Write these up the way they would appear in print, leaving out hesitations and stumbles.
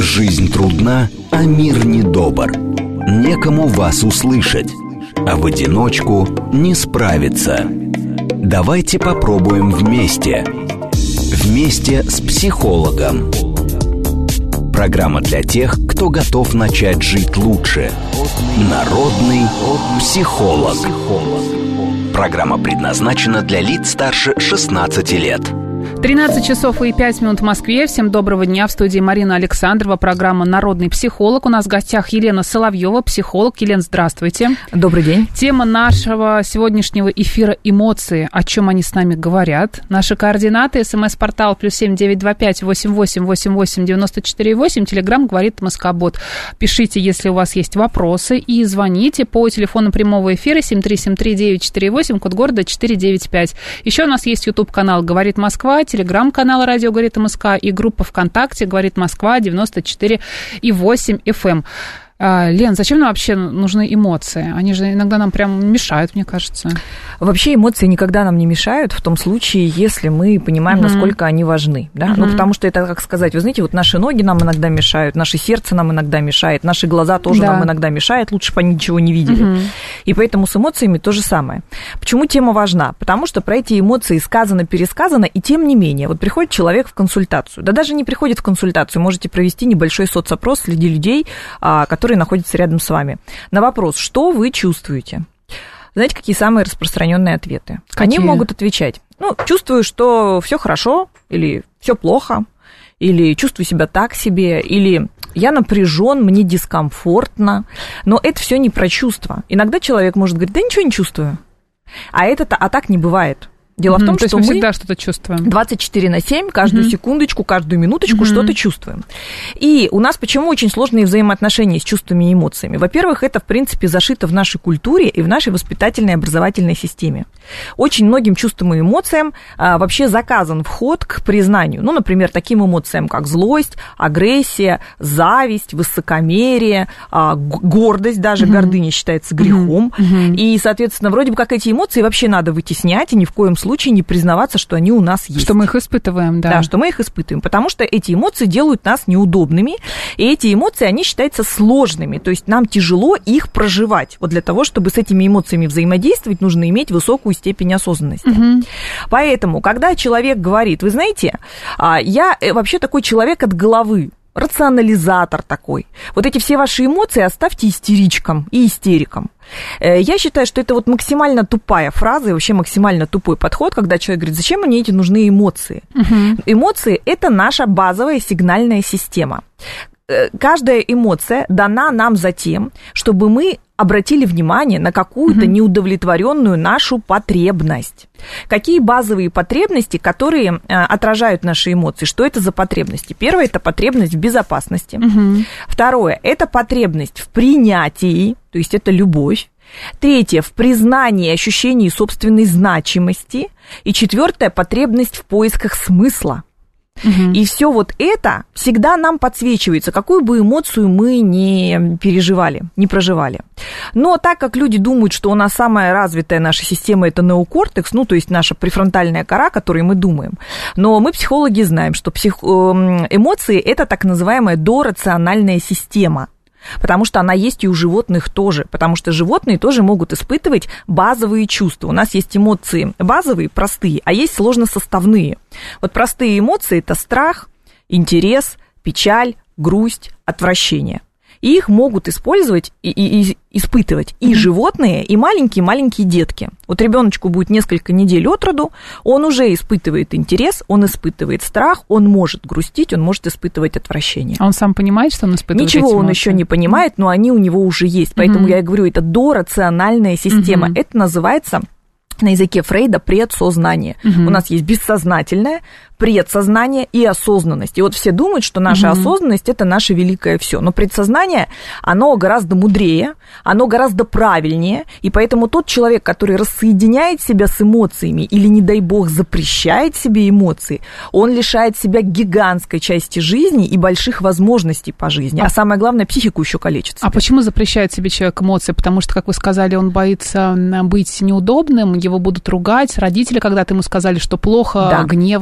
Жизнь трудна, а мир недобр. Некому вас услышать, а в одиночку не справиться. Давайте попробуем вместе. Вместе с психологом. Программа для тех, кто готов начать жить лучше. Народный психолог. Программа предназначена для лиц старше 16 лет. 13 часов и 5 минут в Москве. Всем доброго дня. В студии Марина Александрова. Программа «Народный психолог». У нас в гостях Елена Соловьева, психолог. Елена, здравствуйте. Добрый день. Тема нашего сегодняшнего эфира – эмоции. О чем они с нами говорят. Наши координаты. СМС-портал +7 925 88 88 94 8. Телеграм говорит МСК-бот. Пишите, если у вас есть вопросы. И звоните по телефону прямого эфира 7373948, код города 495. Еще у нас есть YouTube-канал «Говорит Москва», телеграм-канал «Радио говорит МСК» и группа ВКонтакте «Говорит Москва» 94,8 FM. Лен, зачем нам вообще нужны эмоции? Они же иногда нам прям мешают, мне кажется. Вообще эмоции никогда нам не мешают в том случае, если мы понимаем, насколько они важны. Да? Ну, потому что это, как сказать, вы знаете, вот наши ноги нам иногда мешают, наше сердце нам иногда мешает, наши глаза тоже нам иногда мешают, лучше бы они ничего не видели. И поэтому с эмоциями то же самое. Почему тема важна? Потому что про эти эмоции сказано, пересказано, и тем не менее, вот приходит человек в консультацию, да даже не приходит в консультацию, можете провести небольшой соцопрос среди людей, которые находятся рядом с вами. На вопрос, что вы чувствуете? Знаете, какие самые распространенные ответы? Какие? Они могут отвечать. Чувствую, что все хорошо, или все плохо, или чувствую себя так себе, или я напряжен, мне дискомфортно. Но это все не про чувства. Иногда человек может говорить, да ничего не чувствую. А так не бывает. Дело в том, что мы всегда что-то чувствуем. 24/7, каждую секундочку, каждую минуточку что-то чувствуем. И у нас почему очень сложные взаимоотношения с чувствами и эмоциями? Во-первых, это, в принципе, зашито в нашей культуре и в нашей воспитательной и образовательной системе. Очень многим чувствам и эмоциям вообще заказан вход к признанию. Например, таким эмоциям, как злость, агрессия, зависть, высокомерие, гордость, даже гордыня считается грехом. И, соответственно, вроде бы как эти эмоции вообще надо вытеснять, и ни в коем случае не признаваться, что они у нас есть. Что мы их испытываем, да. Да, что мы их испытываем, потому что эти эмоции делают нас неудобными, и эти эмоции, они считаются сложными, то есть нам тяжело их проживать. Вот для того, чтобы с этими эмоциями взаимодействовать, нужно иметь высокую степень осознанности. Поэтому, когда человек говорит, вы знаете, я вообще такой человек от головы, рационализатор такой. Вот эти все ваши эмоции оставьте истеричкам и истерикам. Я считаю, что это вот максимально тупая фраза и вообще максимально тупой подход, когда человек говорит, зачем мне эти нужны эмоции? Эмоции – это наша базовая сигнальная система. Каждая эмоция дана нам за тем, чтобы мы обратили внимание на какую-то неудовлетворенную нашу потребность. Какие базовые потребности, которые отражают наши эмоции? Что это за потребности? Первое – это потребность в безопасности. Второе – это потребность в принятии, то есть это любовь. Третье – в признании и ощущении собственной значимости. И четвертое – потребность в поисках смысла. И все вот это всегда нам подсвечивается, какую бы эмоцию мы не переживали, не проживали. Но так как люди думают, что у нас самая развитая наша система – это неокортекс, то есть наша префронтальная кора, которой мы думаем, но мы, психологи, знаем, что эмоции – это так называемая дорациональная система. Потому что она есть и у животных тоже, потому что животные тоже могут испытывать базовые чувства. У нас есть эмоции базовые, простые, а есть сложносоставные. Вот простые эмоции – это страх, интерес, печаль, грусть, отвращение. И их могут использовать и испытывать и животные, и маленькие-маленькие детки. Вот ребеночку будет несколько недель от роду, он уже испытывает интерес, он испытывает страх, он может грустить, он может испытывать отвращение. А он сам понимает, что он испытывает эти эмоции? Ничего он еще не понимает, но они у него уже есть. Поэтому я и говорю, это дорациональная система. Это называется на языке Фрейда предсознание. У нас есть бессознательное, предсознание и осознанность. И вот все думают, что наша осознанность – это наше великое все. Но предсознание, оно гораздо мудрее, оно гораздо правильнее. И поэтому тот человек, который рассоединяет себя с эмоциями или, не дай бог, запрещает себе эмоции, он лишает себя гигантской части жизни и больших возможностей по жизни. А самое главное, психику еще калечит себя. А почему запрещает себе человек эмоции? Потому что, как вы сказали, он боится быть неудобным, его будут ругать. Родители когда-то ему сказали, что плохо гневаться, например.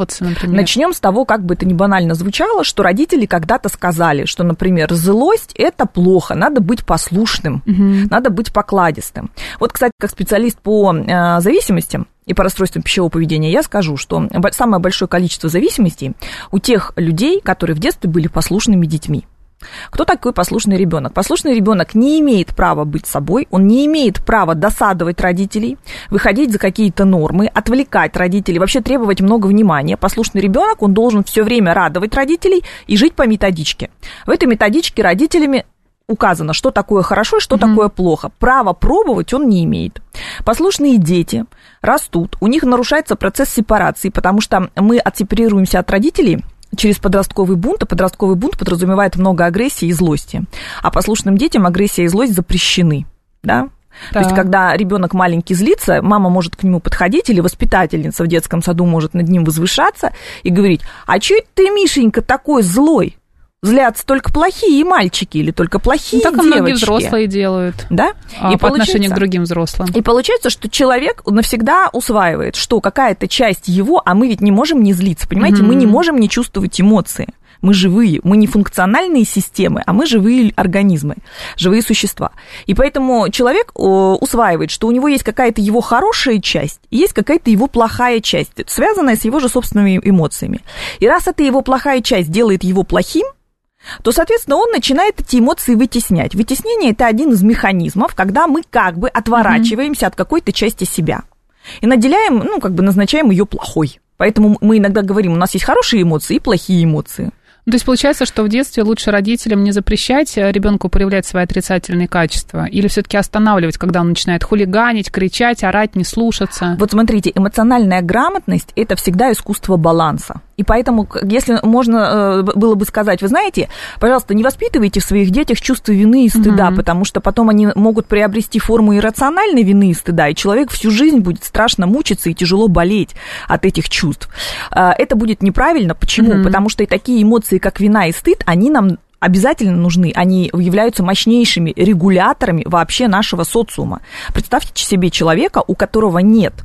например? Начнем с того, как бы это ни банально звучало, что родители когда-то сказали, что, например, злость – это плохо, надо быть послушным, надо быть покладистым. Вот, кстати, как специалист по зависимостям и по расстройствам пищевого поведения, я скажу, что самое большое количество зависимостей у тех людей, которые в детстве были послушными детьми. Кто такой послушный ребенок? Послушный ребенок не имеет права быть собой, он не имеет права досадовать родителей, выходить за какие-то нормы, отвлекать родителей, вообще требовать много внимания. Послушный ребенок, он должен все время радовать родителей и жить по методичке. В этой методичке родителями указано, что такое хорошо и что такое плохо. Право пробовать он не имеет. Послушные дети растут, у них нарушается процесс сепарации, потому что мы отсепарируемся от родителей через подростковый бунт, а подростковый бунт подразумевает много агрессии и злости. А послушным детям агрессия и злость запрещены, да? То есть, когда ребенок маленький злится, мама может к нему подходить, или воспитательница в детском саду может над ним возвышаться и говорить: а чё ты, Мишенька, такой злой? Злятся только плохие мальчики или только плохие девочки. Так и многие взрослые делают. Да? И по отношению к другим взрослым. И получается, что человек навсегда усваивает, что какая-то часть его, а мы ведь не можем не злиться, понимаете? Мы не можем не чувствовать эмоции. Мы живые, мы не функциональные системы, а мы живые организмы, живые существа. И поэтому человек усваивает, что у него есть какая-то его хорошая часть, и есть какая-то его плохая часть, связанная с его же собственными эмоциями. И раз эта его плохая часть делает его плохим, то, соответственно, он начинает эти эмоции вытеснять. Вытеснение – это один из механизмов, когда мы как бы отворачиваемся от какой-то части себя и наделяем, назначаем ее плохой. Поэтому мы иногда говорим, у нас есть хорошие эмоции и плохие эмоции. То есть получается, что в детстве лучше родителям не запрещать ребенку проявлять свои отрицательные качества, или все-таки останавливать, когда он начинает хулиганить, кричать, орать, не слушаться? Вот смотрите, эмоциональная грамотность – это всегда искусство баланса. И поэтому, если можно было бы сказать, вы знаете, пожалуйста, не воспитывайте в своих детях чувство вины и стыда, потому что потом они могут приобрести форму иррациональной вины и стыда, и человек всю жизнь будет страшно мучиться и тяжело болеть от этих чувств. Это будет неправильно. Почему? Потому что и такие эмоции, как вина и стыд, они нам обязательно нужны, они являются мощнейшими регуляторами вообще нашего социума. Представьте себе человека, у которого нет,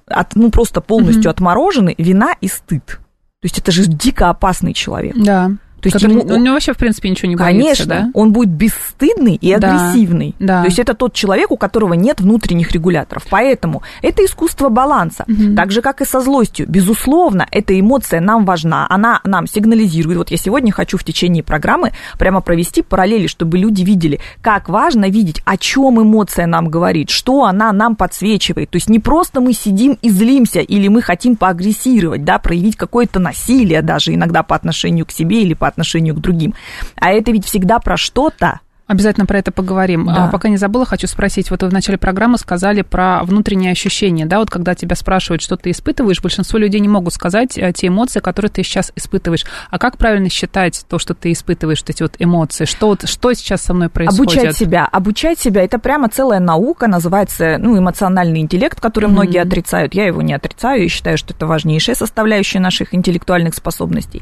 просто полностью отморожены вина и стыд. То есть это же дико опасный человек. Да. То есть он вообще, в принципе, ничего не боится, конечно, да? Он будет бесстыдный и агрессивный. Да. То есть это тот человек, у которого нет внутренних регуляторов. Поэтому это искусство баланса. Так же, как и со злостью. Безусловно, эта эмоция нам важна. Она нам сигнализирует. Вот я сегодня хочу в течение программы прямо провести параллели, чтобы люди видели, как важно видеть, о чем эмоция нам говорит, что она нам подсвечивает. То есть не просто мы сидим и злимся, или мы хотим поагрессировать, да, проявить какое-то насилие даже иногда по отношению к себе или по отношению к другим. А это ведь всегда про что-то. Обязательно про это поговорим. Да. Пока не забыла, хочу спросить. Вот вы в начале программы сказали про внутренние ощущения, да, вот когда тебя спрашивают, что ты испытываешь, большинство людей не могут сказать те эмоции, которые ты сейчас испытываешь. А как правильно считать то, что ты испытываешь, вот эти вот эмоции? Что сейчас со мной происходит? Обучать себя, это прямо целая наука, называется, эмоциональный интеллект, который многие отрицают. Я его не отрицаю, я считаю, что это важнейшая составляющая наших интеллектуальных способностей.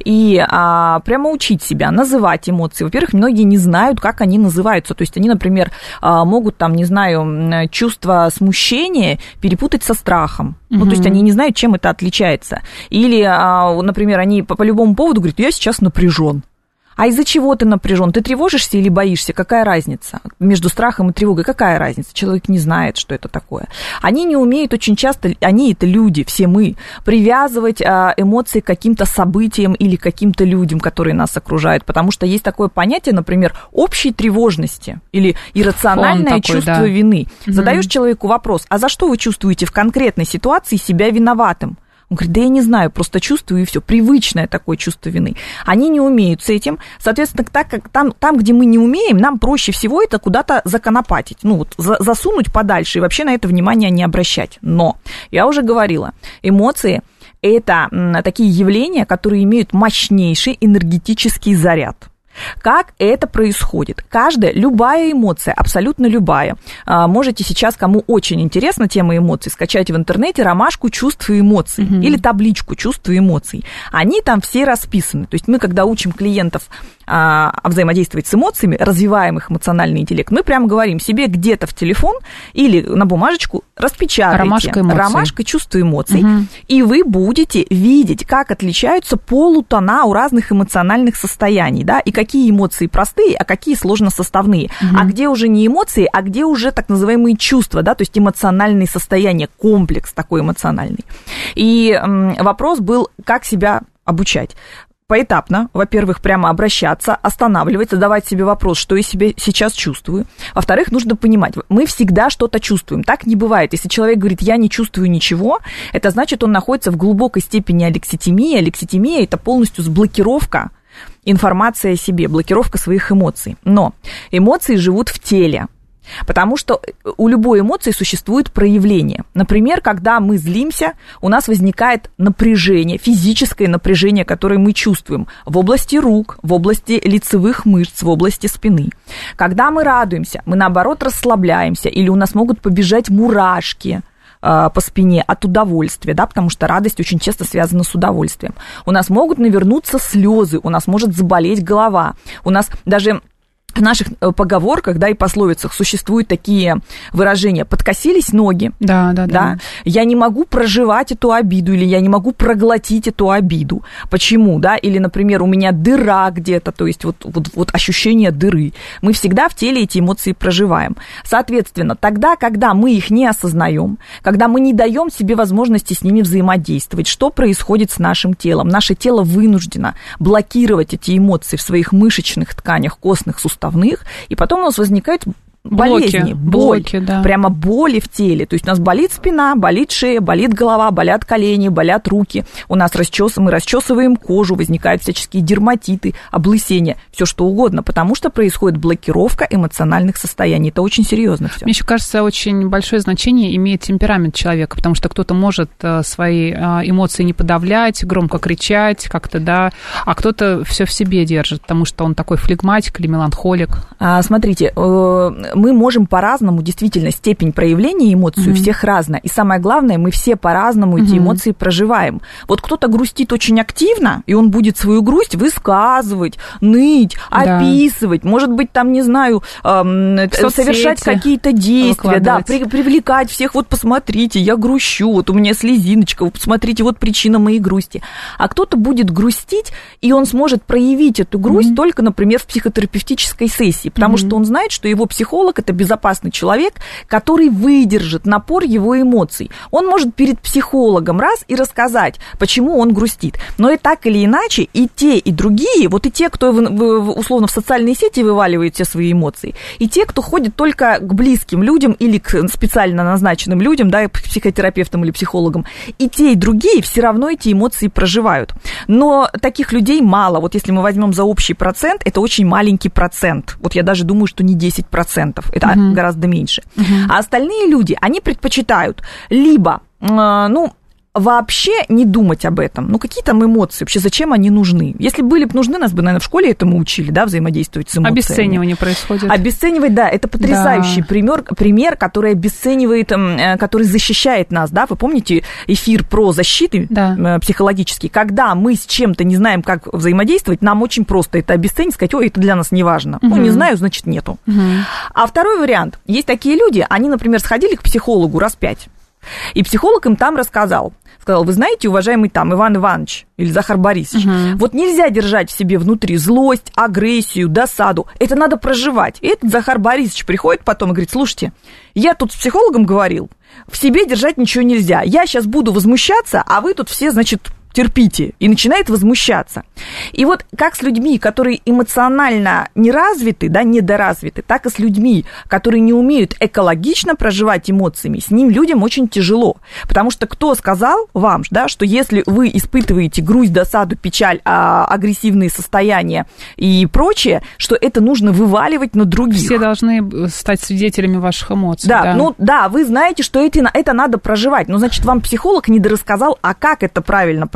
И прямо учить себя, называть эмоции. Во-первых, многие не знают, как они называются. То есть они, например, могут, чувство смущения перепутать со страхом. То есть они не знают, чем это отличается. Или, например, они по любому поводу говорят: я сейчас напряжен. А из-за чего ты напряжен? Ты тревожишься или боишься? Какая разница? Между страхом и тревогой какая разница? Человек не знает, что это такое. Они не умеют очень часто, они это люди, все мы, привязывать эмоции к каким-то событиям или к каким-то людям, которые нас окружают. Потому что есть такое понятие, например, общей тревожности или иррациональное чувство вины. Задаешь человеку вопрос: а за что вы чувствуете в конкретной ситуации себя виноватым? Он говорит: да я не знаю, просто чувствую, и все. Привычное такое чувство вины. Они не умеют с этим. Соответственно, так как там, где мы не умеем, нам проще всего это куда-то законопатить. Засунуть подальше и вообще на это внимание не обращать. Но, я уже говорила, эмоции – это такие явления, которые имеют мощнейший энергетический заряд. Как это происходит? Любая эмоция, абсолютно любая. Можете сейчас, кому очень интересна тема эмоций, скачать в интернете ромашку чувств и эмоций или табличку чувств и эмоций. Они там все расписаны. То есть мы, когда учим клиентов взаимодействовать с эмоциями, развиваем их эмоциональный интеллект, мы прямо говорим себе где-то в телефон или на бумажечку распечатайте ромашка чувств и эмоций, и вы будете видеть, как отличаются полутона у разных эмоциональных состояний, да, и какие эмоции простые, а какие сложносоставные, а где уже не эмоции, а где уже так называемые чувства, да, то есть эмоциональные состояния, комплекс такой эмоциональный. И вопрос был, как себя обучать. Поэтапно, во-первых, прямо обращаться, останавливать, задавать себе вопрос, что я себе сейчас чувствую. Во-вторых, нужно понимать, мы всегда что-то чувствуем. Так не бывает. Если человек говорит, я не чувствую ничего, это значит, он находится в глубокой степени алекситимии. Алекситимия – это полностью блокировка информации о себе, блокировка своих эмоций. Но эмоции живут в теле. Потому что у любой эмоции существует проявление. Например, когда мы злимся, у нас возникает напряжение, физическое напряжение, которое мы чувствуем в области рук, в области лицевых мышц, в области спины. Когда мы радуемся, мы, наоборот, расслабляемся, или у нас могут побежать мурашки по спине от удовольствия, да, потому что радость очень часто связана с удовольствием. У нас могут навернуться слезы, у нас может заболеть голова, у нас даже... В наших поговорках, да, и пословицах существуют такие выражения: подкосились ноги, да. Я не могу проживать эту обиду, или я не могу проглотить эту обиду. Почему, да? Или, например, у меня дыра где-то, то есть вот ощущение дыры. Мы всегда в теле эти эмоции проживаем. Соответственно, тогда, когда мы их не осознаем, когда мы не даем себе возможности с ними взаимодействовать, что происходит с нашим телом? Наше тело вынуждено блокировать эти эмоции в своих мышечных тканях, костных суставах, и потом у нас возникают болезни, блоки, да. Прямо боли в теле. То есть у нас болит спина, болит шея, болит голова, болят колени, болят руки. У нас мы расчесываем кожу, возникают всяческие дерматиты, облысения, все что угодно, потому что происходит блокировка эмоциональных состояний. Это очень серьезно все. Мне еще кажется, очень большое значение имеет темперамент человека, потому что кто-то может свои эмоции не подавлять, громко кричать как-то, да, а кто-то все в себе держит, потому что он такой флегматик или меланхолик. Смотрите, мы можем по-разному, действительно, степень проявления эмоций у всех разная. И самое главное, мы все по-разному эти эмоции проживаем. Вот кто-то грустит очень активно, и он будет свою грусть высказывать, ныть, описывать, может быть, там, не знаю, совершать какие-то действия, да, привлекать всех, вот посмотрите, я грущу, вот у меня слезиночка, вот посмотрите, вот причина моей грусти. А кто-то будет грустить, и он сможет проявить эту грусть только, например, в психотерапевтической сессии, потому что он знает, что его психолог – это безопасный человек, который выдержит напор его эмоций. Он может перед психологом и рассказать, почему он грустит. Но и так или иначе, и те, и другие, вот и те, кто условно в социальные сети вываливает все свои эмоции, и те, кто ходит только к близким людям или к специально назначенным людям, да, к психотерапевтам или психологам, и те, и другие все равно эти эмоции проживают. Но таких людей мало. Вот если мы возьмем за общий процент, это очень маленький процент. Вот я даже думаю, что не 10%. Это гораздо меньше. А остальные люди, они предпочитают либо, вообще не думать об этом. Какие там эмоции? Вообще зачем они нужны? Если были бы нужны, нас бы, наверное, в школе этому учили, да, взаимодействовать с эмоциями. Обесценивание происходит. Обесценивать, да, это потрясающий пример, который обесценивает, который защищает нас, да. Вы помните эфир про защиты психологические? Когда мы с чем-то не знаем, как взаимодействовать, нам очень просто это обесценить, сказать, ой, это для нас не важно. Не знаю, значит, нету. А второй вариант. Есть такие люди, они, например, сходили к психологу раз 5. И психолог им там сказал, вы знаете, уважаемый там Иван Иванович или Захар Борисович, вот нельзя держать в себе внутри злость, агрессию, досаду, это надо проживать. И этот Захар Борисович приходит потом и говорит, слушайте, я тут с психологом говорил, в себе держать ничего нельзя, я сейчас буду возмущаться, а вы тут все, значит, терпите, и начинает возмущаться. И вот как с людьми, которые эмоционально неразвиты, да, недоразвиты, так и с людьми, которые не умеют экологично проживать эмоциями, с ним людям очень тяжело. Потому что кто сказал вам, да, что если вы испытываете грусть, досаду, печаль, агрессивные состояния и прочее, что это нужно вываливать на других. Все должны стать свидетелями ваших эмоций. Да, вы знаете, что это надо проживать. Но, значит, вам психолог недорассказал, а как это правильно проживать.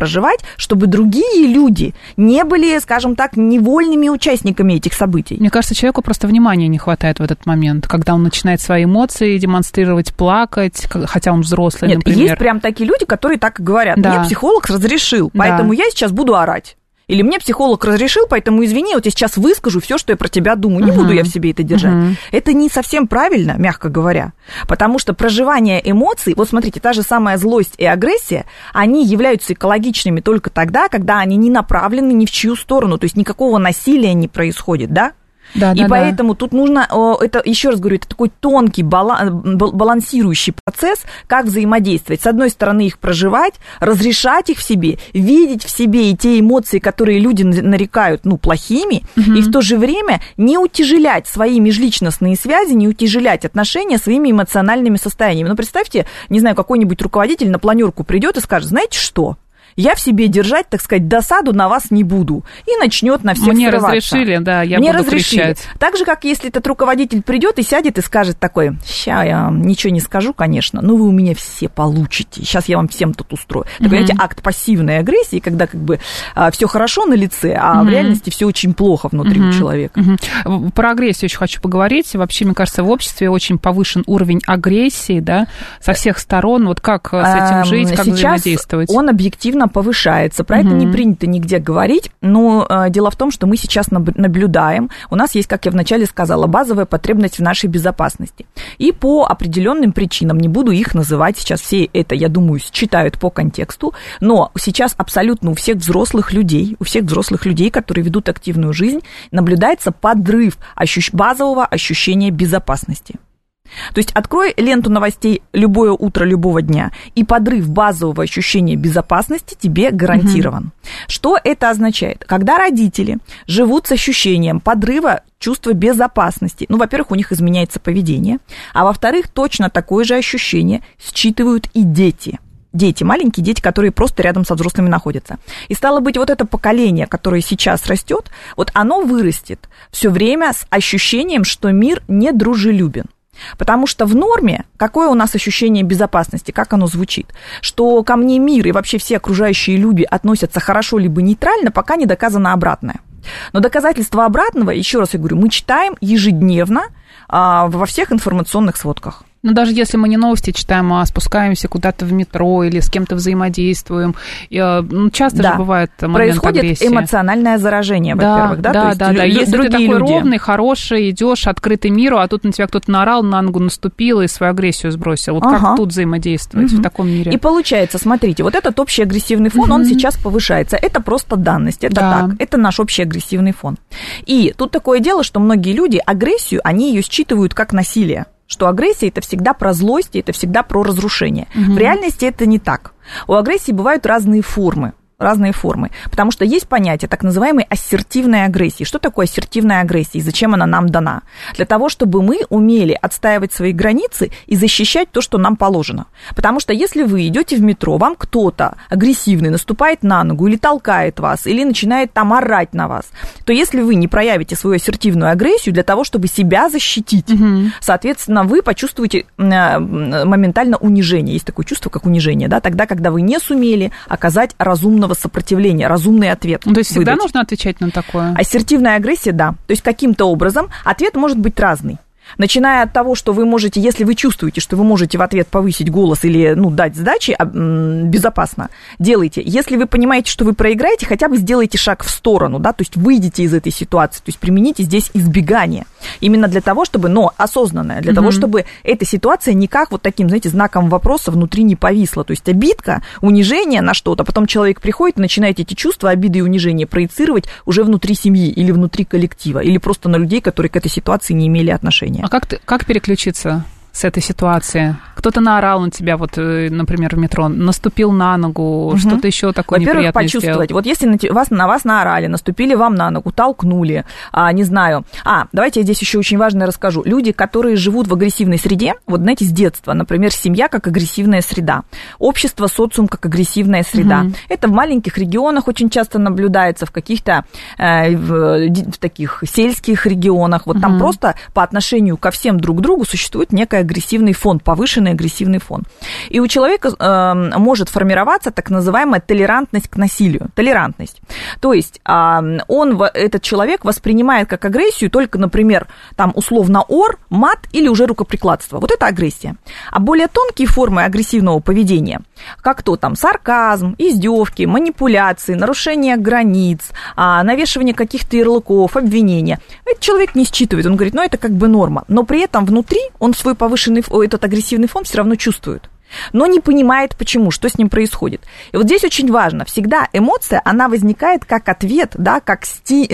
проживать, чтобы другие люди не были, скажем так, невольными участниками этих событий. Мне кажется, человеку просто внимания не хватает в этот момент, когда он начинает свои эмоции демонстрировать, плакать, хотя он взрослый, Нет, например. Есть прям такие люди, которые так и говорят. Да. Мне психолог разрешил, поэтому я сейчас буду орать. Или мне психолог разрешил, поэтому извини, вот я сейчас выскажу все, что я про тебя думаю. Не буду я в себе это держать. Это не совсем правильно, мягко говоря. Потому что проживание эмоций, вот смотрите, та же самая злость и агрессия, они являются экологичными только тогда, когда они не направлены ни в чью сторону, то есть никакого насилия не происходит, да? Да, и поэтому тут нужно, это, еще раз говорю, это такой тонкий балансирующий процесс, как взаимодействовать. С одной стороны, их проживать, разрешать их в себе, видеть в себе и те эмоции, которые люди нарекают, плохими, и в то же время не утяжелять свои межличностные связи, не утяжелять отношения своими эмоциональными состояниями. Представьте, не знаю, какой-нибудь руководитель на планерку придет и скажет, знаете что? Я в себе держать, так сказать, досаду на вас не буду. И начнет на всех срываться. Мне разрешили, да, я буду кричать. Так же, как если этот руководитель придет и сядет и скажет такой, ща я ничего не скажу, конечно, но вы у меня все получите. Сейчас я вам всем тут устрою. Так, понимаете, акт пассивной агрессии, когда как бы все хорошо на лице, а в реальности все очень плохо внутри у человека. Про агрессию еще хочу поговорить. Вообще, мне кажется, в обществе очень повышен уровень агрессии, да, со всех сторон. Вот как с этим жить, как взаимодействовать? Он объективно повышается. Про это не принято нигде говорить, но дело в том, что мы сейчас наблюдаем, у нас есть, как я вначале сказала, базовая потребность в нашей безопасности. И по определенным причинам, не буду их называть, сейчас все это, я думаю, читают по контексту, но сейчас абсолютно у всех взрослых людей, которые ведут активную жизнь, наблюдается подрыв базового ощущения безопасности. То есть открой ленту новостей любое утро, любого дня, и подрыв базового ощущения безопасности тебе гарантирован. Что это означает? Когда родители живут с ощущением подрыва чувства безопасности, во-первых, у них изменяется поведение, а во-вторых, точно такое же ощущение считывают и дети. Дети, маленькие дети, которые просто рядом со взрослыми находятся. И стало быть, вот это поколение, которое сейчас растет, вот оно вырастет все время с ощущением, что мир недружелюбен. Потому что в норме, какое у нас ощущение безопасности, как оно звучит, что ко мне мир и вообще все окружающие люди относятся хорошо либо нейтрально, пока не доказано обратное. Но доказательства обратного, еще раз я говорю, мы читаем ежедневно во всех информационных сводках. Но даже если мы не новости читаем, а спускаемся куда-то в метро или с кем-то взаимодействуем, часто же бывает момент агрессии. Происходит эмоциональное заражение, во-первых, да. Если ты такой ровный, хороший, идешь открытый миру, а тут на тебя кто-то наорал, на ногу наступил и свою агрессию сбросил. Вот как тут взаимодействовать в таком мире? И получается, смотрите, вот этот общий агрессивный фон, он сейчас повышается. Это просто данность, это так, это наш общий агрессивный фон. И тут такое дело, что многие люди агрессию, они ее считывают как насилие. Что агрессия – это всегда про злость, это всегда про разрушение. В реальности это не так. У агрессии бывают разные формы, потому что есть понятие так называемой ассертивной агрессии. Что такое ассертивная агрессия и зачем она нам дана? Для того, чтобы мы умели отстаивать свои границы и защищать то, что нам положено. Потому что если вы идете в метро, вам кто-то агрессивный наступает на ногу или толкает вас, или начинает там орать на вас, то если вы не проявите свою ассертивную агрессию для того, чтобы себя защитить, соответственно, вы почувствуете моментально унижение. Есть такое чувство, как унижение, да, тогда, когда вы не сумели оказать разумного сопротивления, разумный ответ. То есть всегда нужно отвечать на такое? Ассертивная агрессия, да. То есть каким-то образом ответ может быть разный. Начиная от того, что вы можете, если вы чувствуете, что вы можете в ответ повысить голос или дать сдачи безопасно, делайте. Если вы понимаете, что вы проиграете, хотя бы сделайте шаг в сторону, да, то есть выйдите из этой ситуации, то есть примените здесь избегание. Именно для того, чтобы, но осознанное, для того, чтобы эта ситуация никак вот таким, знаете, знаком вопроса внутри не повисла. То есть обидка, унижение на что-то, потом человек приходит и начинает эти чувства, обиды и унижения проецировать уже внутри семьи или внутри коллектива, или просто на людей, которые к этой ситуации не имели отношения. А как переключиться с этой ситуации? Кто-то наорал на тебя, вот, например, в метро, наступил на ногу, что-то еще такое неприятное Во-первых, почувствовать. Вот если на вас наорали, наступили вам на ногу, толкнули, не знаю. Давайте я здесь еще очень важное расскажу. Люди, которые живут в агрессивной среде, вот, знаете, с детства, например, семья как агрессивная среда, общество, социум как агрессивная среда. Это в маленьких регионах очень часто наблюдается, в каких-то в таких сельских регионах. Вот там просто по отношению ко всем друг другу существует некая агрессивный фон, повышенный агрессивный фон. И у человека может формироваться так называемая толерантность к насилию. Толерантность. То есть этот человек воспринимает как агрессию только, например, там условно ор, мат или уже рукоприкладство. Вот это агрессия. А более тонкие формы агрессивного поведения, как то там сарказм, издевки, манипуляции, нарушение границ, навешивание каких-то ярлыков, обвинения, этот человек не считывает. Он говорит, это как бы норма. Но при этом внутри он свой повышенный, этот агрессивный фон все равно чувствует. Но не понимает, почему, что с ним происходит. И вот здесь очень важно, всегда эмоция, она возникает как ответ, да, как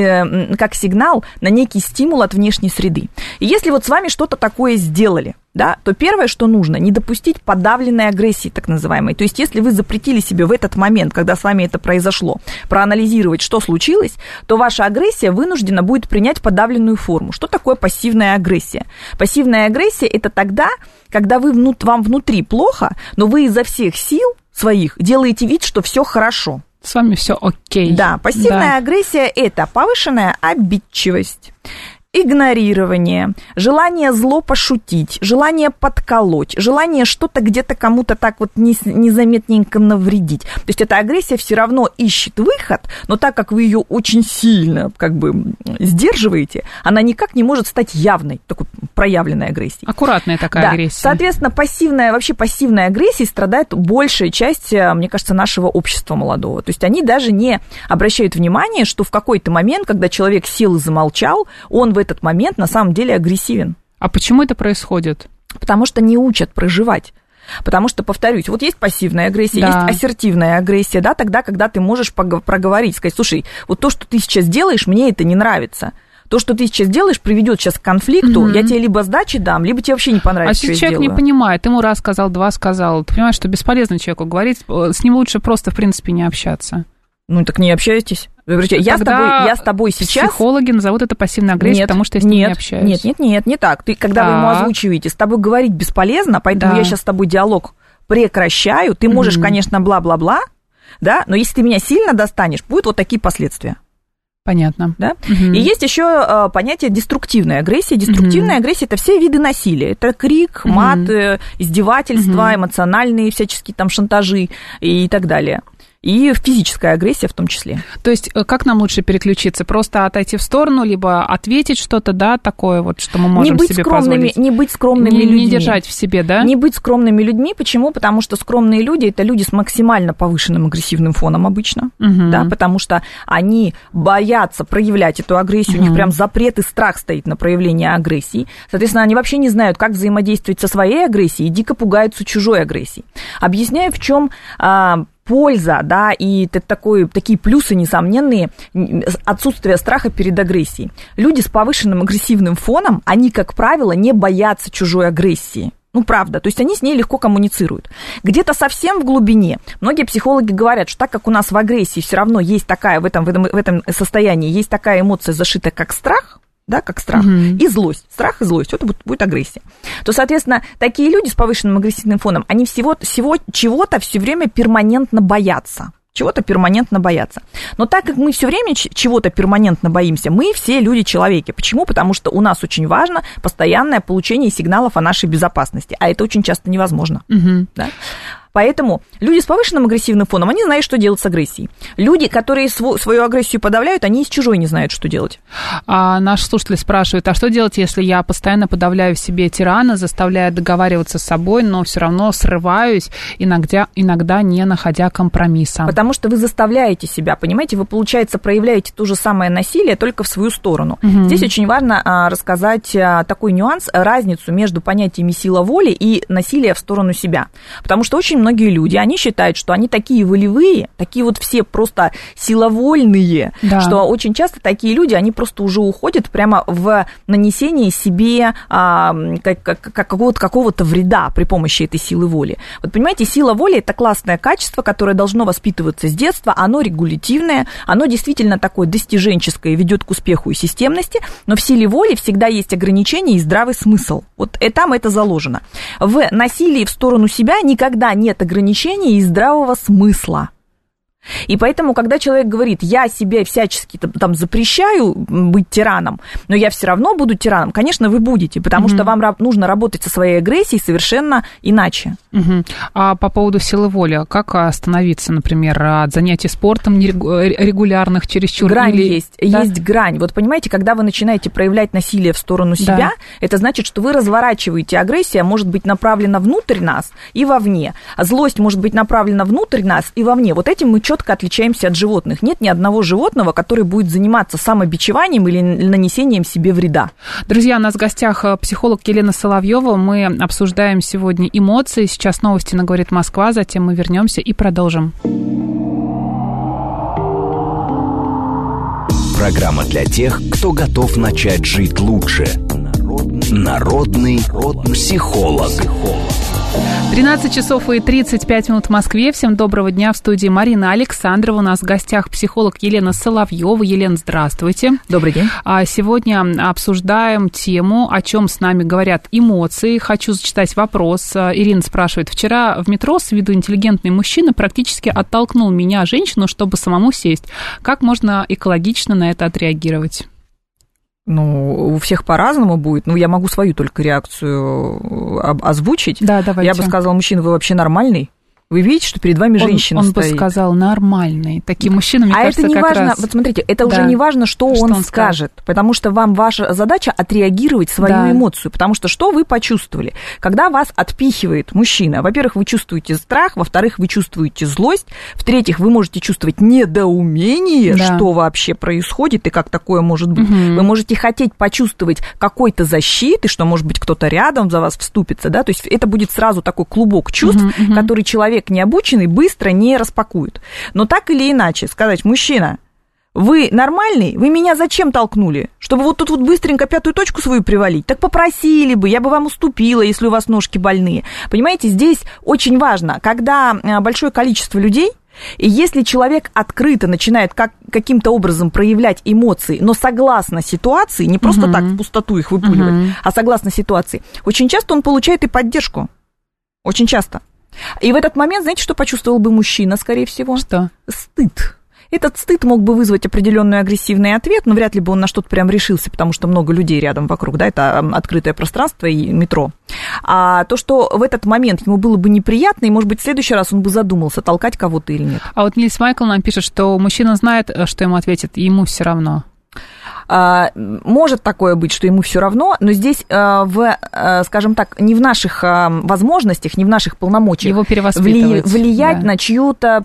сигнал на некий стимул от внешней среды. И если вот с вами что-то такое сделали, да, то первое, что нужно, не допустить подавленной агрессии, так называемой. То есть, если вы запретили себе в этот момент, когда с вами это произошло, проанализировать, что случилось, то ваша агрессия вынуждена будет принять подавленную форму. Что такое пассивная агрессия? Пассивная агрессия – это тогда, когда вам внутри плохо, но вы изо всех сил своих делаете вид, что все хорошо. С вами все окей. Да, пассивная агрессия – это повышенная обидчивость, игнорирование, желание зло пошутить, желание подколоть, желание что-то где-то кому-то так вот незаметненько навредить. То есть эта агрессия все равно ищет выход, но так как вы ее очень сильно как бы сдерживаете, она никак не может стать явной, такой проявленной агрессией. Аккуратная такая агрессия. Соответственно, пассивная агрессией страдает большая часть, мне кажется, нашего общества молодого. То есть они даже не обращают внимания, что в какой-то момент, когда человек сел и замолчал, он в этот момент на самом деле агрессивен. А почему это происходит? Потому что не учат проживать. Потому что, повторюсь, вот есть пассивная агрессия, есть ассертивная агрессия, да, тогда, когда ты можешь проговорить, сказать, слушай, вот то, что ты сейчас делаешь, мне это не нравится. То, что ты сейчас делаешь, приведет сейчас к конфликту, я тебе либо сдачи дам, либо тебе вообще не понравится, что я сделаю. А если человек не понимает, ему раз сказал, два сказал, ты понимаешь, что бесполезно человеку говорить, с ним лучше просто, в принципе, не общаться. Так не общайтесь. Я с тобой сейчас... Психологи назовут это пассивной агрессией, потому что я с ним не общаюсь. Нет, не так. Когда вы ему озвучиваете, с тобой говорить бесполезно, поэтому я сейчас с тобой диалог прекращаю. Ты можешь, конечно, бла-бла-бла, да, но если ты меня сильно достанешь, будут вот такие последствия. Понятно. Да? И есть еще понятие деструктивной агрессии. Деструктивная агрессия – это все виды насилия. Это крик, мат, издевательства, эмоциональные всяческие там шантажи и так далее. И физическая агрессия в том числе. То есть как нам лучше переключиться? Просто отойти в сторону, либо ответить что-то, да, такое вот, что мы можем себе позволить? Не быть скромными людьми. Не держать в себе, да? Не быть скромными людьми. Почему? Потому что скромные люди – это люди с максимально повышенным агрессивным фоном обычно. Да, потому что они боятся проявлять эту агрессию. У них прям запрет и страх стоит на проявление агрессии. Соответственно, они вообще не знают, как взаимодействовать со своей агрессией и дико пугаются чужой агрессией. Объясняю, в чем... польза, да, и такие плюсы несомненные, отсутствие страха перед агрессией. Люди с повышенным агрессивным фоном, они, как правило, не боятся чужой агрессии. Правда, то есть они с ней легко коммуницируют. Где-то совсем в глубине многие психологи говорят, что так как у нас в агрессии все равно есть такая, в этом состоянии есть такая эмоция зашита, как страх, да, как страх, и злость. Страх и злость, это будет агрессия. То, соответственно, такие люди с повышенным агрессивным фоном, они всего чего-то все время перманентно боятся. Чего-то перманентно боятся. Но так как мы все время чего-то перманентно боимся, мы все люди-человеки. Почему? Потому что у нас очень важно постоянное получение сигналов о нашей безопасности, а это очень часто невозможно. Да? Поэтому люди с повышенным агрессивным фоном, они знают, что делать с агрессией. Люди, которые свою агрессию подавляют, они и с чужой не знают, что делать. Наш слушатель спрашивает, а что делать, если я постоянно подавляю в себе тирана, заставляю договариваться с собой, но все равно срываюсь, иногда не находя компромисса? Потому что вы заставляете себя, понимаете, вы, получается, проявляете то же самое насилие, только в свою сторону. Здесь очень важно рассказать такой нюанс, разницу между понятиями сила воли и насилие в сторону себя. Потому что очень многие люди, они считают, что они такие волевые, такие вот все просто силовольные, что очень часто такие люди, они просто уже уходят прямо в нанесение себе какого-то вреда при помощи этой силы воли. Вот понимаете, сила воли – это классное качество, которое должно воспитываться с детства, оно регулятивное, оно действительно такое достиженческое, ведет к успеху и системности, но в силе воли всегда есть ограничения и здравый смысл. Вот там это заложено. В насилии в сторону себя никогда нет ограничений и здравого смысла. И поэтому, когда человек говорит, я себе всячески там запрещаю быть тираном, но я все равно буду тираном, конечно, вы будете, потому что вам нужно работать со своей агрессией совершенно иначе. А по поводу силы воли, как остановиться, например, от занятий спортом регулярных чересчур? Грань есть, да? Есть грань. Вот понимаете, когда вы начинаете проявлять насилие в сторону себя, это значит, что вы разворачиваете агрессию, может быть направлена внутрь нас и вовне. А злость может быть направлена внутрь нас и вовне. Вот этим мы четко отличаемся от животных. Нет ни одного животного, который будет заниматься самобичеванием или нанесением себе вреда. Друзья, у нас в гостях психолог Елена Соловьева. Мы обсуждаем сегодня эмоции. Сейчас новости на «Говорит Москва», затем мы вернемся и продолжим. Программа для тех, кто готов начать жить лучше. Народный психолог. 13 часов и 35 минут в Москве. Всем доброго дня. В студии Марина Александрова. У нас в гостях психолог Елена Соловьева. Елена, здравствуйте. Добрый день. Сегодня обсуждаем тему, о чем с нами говорят эмоции. Хочу зачитать вопрос. Ирина спрашивает. Вчера в метро с виду интеллигентный мужчина практически оттолкнул меня, женщину, чтобы самому сесть. Как можно экологично на это отреагировать? Ну, у всех по-разному будет. Ну, я могу свою только реакцию озвучить. Да, давайте. Я бы сказала, мужчина, вы вообще нормальный? Вы видите, что перед вами женщина стоит? Он бы сказал, нормальный. Такие мужчины, мне кажется, это не как важно, раз... Вот смотрите, это уже не важно, что он скажет, потому что вам ваша задача отреагировать свою эмоцию, потому что что вы почувствовали? Когда вас отпихивает мужчина, во-первых, вы чувствуете страх, во-вторых, вы чувствуете злость, в-третьих, вы можете чувствовать недоумение, что вообще происходит и как такое может быть. Вы можете хотеть почувствовать какой-то защиты, что, может быть, кто-то рядом за вас вступится, да, то есть это будет сразу такой клубок чувств, который человек необученный быстро не распакует. Но так или иначе сказать, мужчина, вы нормальный? Вы меня зачем толкнули? Чтобы вот тут вот быстренько пятую точку свою привалить? Так попросили бы, я бы вам уступила, если у вас ножки больные. Понимаете, здесь очень важно, когда большое количество людей, и если человек открыто начинает каким-то образом проявлять эмоции, но согласно ситуации, не просто так в пустоту их выпуливать, а согласно ситуации, очень часто он получает и поддержку. Очень часто. И в этот момент, знаете, что почувствовал бы мужчина, скорее всего? Что? Стыд. Этот стыд мог бы вызвать определенный агрессивный ответ, но вряд ли бы он на что-то прям решился, потому что много людей рядом вокруг, да, это открытое пространство и метро. А то, что в этот момент ему было бы неприятно, и, может быть, в следующий раз он бы задумался, толкать кого-то или нет. А вот Нильс Майкл нам пишет, что мужчина знает, что ему ответит, и ему все равно. Может такое быть, что ему все равно, но здесь, скажем так, не в наших возможностях, не в наших полномочиях влиять на чьё-то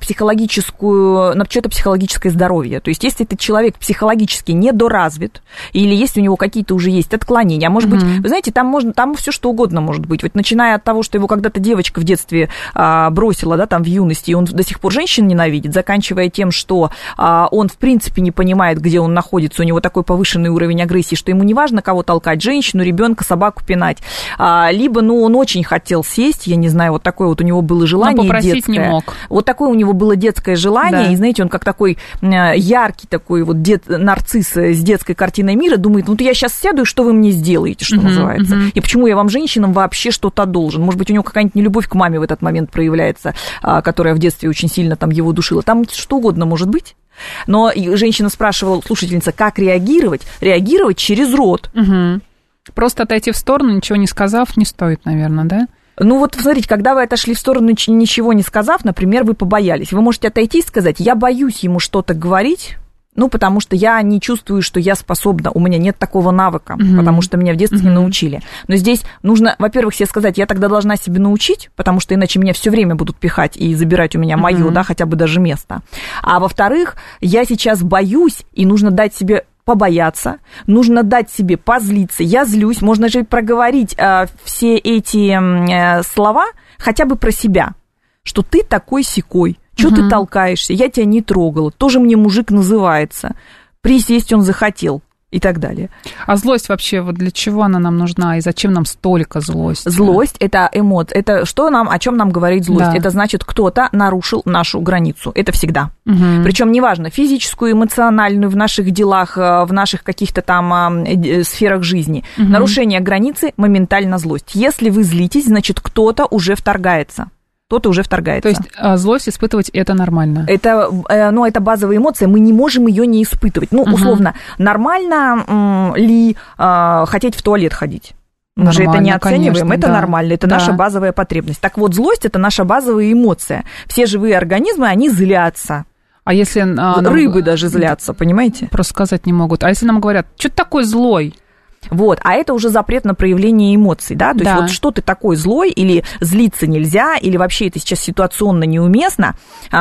психологическое здоровье. То есть, если этот человек психологически недоразвит, или если у него какие-то уже есть отклонения, а может быть, вы знаете, там все что угодно может быть. Вот начиная от того, что его когда-то девочка в детстве бросила, да, там в юности, и он до сих пор женщин ненавидит, заканчивая тем, что он в принципе не понимает, где он находится, у него такой повышенный уровень агрессии, что ему не важно, кого толкать, женщину, ребенка, собаку пинать. Либо, он очень хотел сесть, я не знаю, вот такое вот у него было желание детское. Но попросить не мог. Вот такое у него было детское желание, и, знаете, он как такой яркий такой вот нарцисс с детской картиной мира думает, я сейчас сяду, и что вы мне сделаете, что называется. И почему я вам, женщинам, вообще что-то должен? Может быть, у него какая-нибудь нелюбовь к маме в этот момент проявляется, которая в детстве очень сильно там его душила. Там что угодно может быть. Но женщина спрашивала, слушательница, как реагировать? Реагировать через рот. Просто отойти в сторону, ничего не сказав, не стоит, наверное, да? Ну вот, смотрите, когда вы отошли в сторону, ничего не сказав, например, вы побоялись, вы можете отойти и сказать, я боюсь ему что-то говорить, потому что я не чувствую, что я способна, у меня нет такого навыка, потому что меня в детстве не научили. Но здесь нужно, во-первых, себе сказать, я тогда должна себе научить, потому что иначе меня все время будут пихать и забирать у меня моё, да, хотя бы даже место. А во-вторых, я сейчас боюсь, и нужно дать себе побояться, нужно дать себе позлиться, я злюсь, можно же проговорить все эти слова хотя бы про себя, что ты такой-сякой. Чего ты толкаешься? Я тебя не трогала. Тоже мне мужик называется. Присесть он захотел. И так далее. А злость вообще, вот для чего она нам нужна? И зачем нам столько злости? Злость – это эмоция. Это о чем нам говорит злость? Да. Это значит, кто-то нарушил нашу границу. Это всегда. Причем неважно, физическую, эмоциональную, в наших делах, в наших каких-то там сферах жизни. Нарушение границы – моментально злость. Если вы злитесь, значит, кто-то уже вторгается. кто-то уже вторгается. То есть злость испытывать это нормально? Это базовая эмоция, мы не можем ее не испытывать. Ну, условно, нормально ли хотеть в туалет ходить? Мы же это не оцениваем, конечно, это нормально, это наша базовая потребность. Так вот, злость – это наша базовая эмоция. Все живые организмы, они злятся. А если... Рыбы даже злятся, понимаете? Просто сказать не могут. А если нам говорят, что ты такой злой? Вот, а это уже запрет на проявление эмоций, да, то есть вот что ты такой злой, или злиться нельзя, или вообще это сейчас ситуационно неуместно,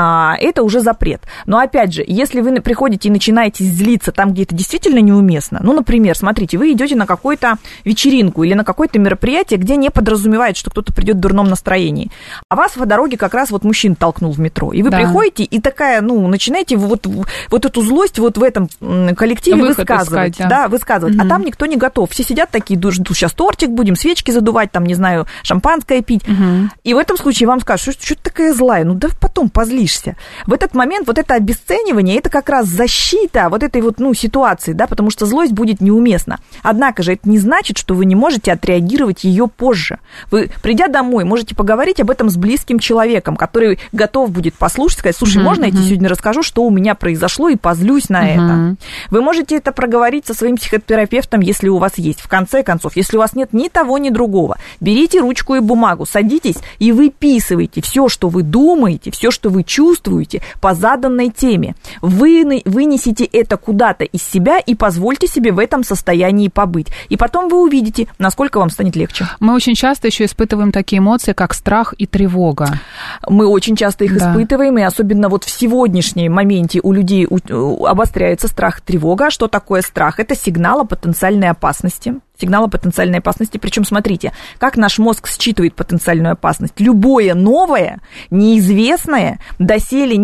это уже запрет. Но опять же, если вы приходите и начинаете злиться там, где это действительно неуместно, ну, например, смотрите, вы идете на какую-то вечеринку или на какое-то мероприятие, где не подразумевает, что кто-то придет в дурном настроении, а вас по дороге как раз вот мужчина толкнул в метро, и вы приходите и такая, начинаете вот эту злость вот в этом коллективе высказывать, высказывать, а там никто не готов. Все сидят такие, сейчас тортик будем, свечки задувать, там, не знаю, шампанское пить. И в этом случае вам скажут, что ты такая злая, да потом позлишься. В этот момент вот это обесценивание, это как раз защита вот этой вот, ситуации, да, потому что злость будет неуместна. Однако же это не значит, что вы не можете отреагировать ее позже. Вы, придя домой, можете поговорить об этом с близким человеком, который готов будет послушать, сказать, слушай, можно я тебе сегодня расскажу, что у меня произошло, и позлюсь на это. Вы можете это проговорить со своим психотерапевтом, если у вас есть. В конце концов, если у вас нет ни того, ни другого, берите ручку и бумагу, садитесь и выписывайте все, что вы думаете, все, что вы чувствуете по заданной теме. Вы вынесите это куда-то из себя и позвольте себе в этом состоянии побыть. И потом вы увидите, насколько вам станет легче. Мы очень часто еще испытываем такие эмоции, как страх и тревога. Мы очень часто их испытываем, и особенно вот в сегодняшнем моменте у людей обостряется страх и тревога. Что такое страх? Это сигнал о потенциальной опасности. Сигналы потенциальной опасности. Причем, смотрите, как наш мозг считывает потенциальную опасность. Любое новое, неизвестное, доселе